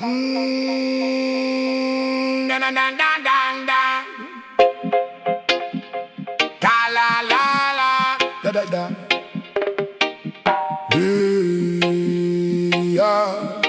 Da da da da da da. Da la la la. Da da da. Yeah.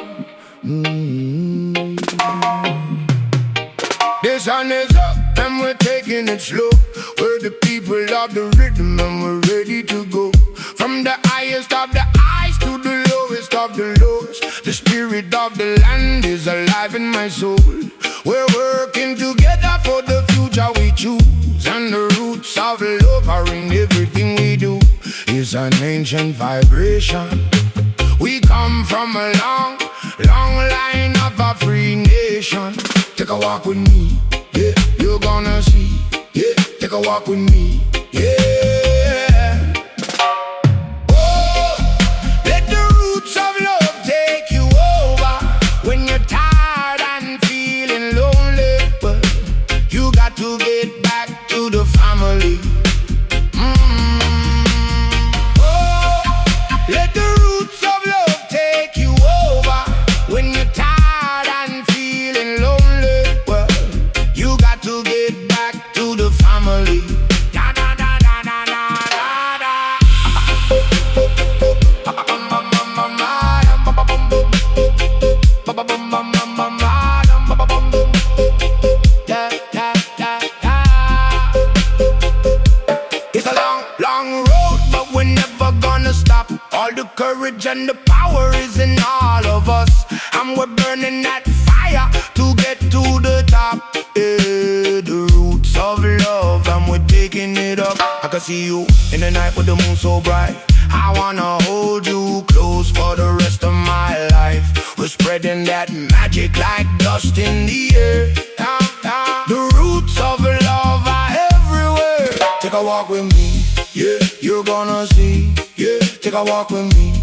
The sun is up and we're taking it slow. We're the people of the rhythm and we're ready to go. From the highest of the highs to the lowest of the lows, the spirit of the land is alive in my soul. We're working together for the future we choose, and the roots of love are in everything we do. It's an ancient vibration. We come from a long, long line of a free nation. Take a walk with me, yeah, you're gonna see. Yeah, take a walk with me, yeah. Oh, let the roots of love take you over. When you're tired and feeling lonely, but you got to get back to the family. Oh, let the roots of love take you over. When you're tired and feeling lonely, well, you got to get back to the family. Da da da da da da da da. It's a long, long road, but we're never gonna stop. All the courage and the power is in all of us, and we're burning that fire to get to the top. Yeah, the roots of love, and we're taking it up. I can see you in the night with the moon so bright. I wanna hold you close for the rest of my life. We're spreading that magic like dust in the air. The roots of love are everywhere. Take a walk with me, yeah, you're gonna see. Yeah, take a walk with me.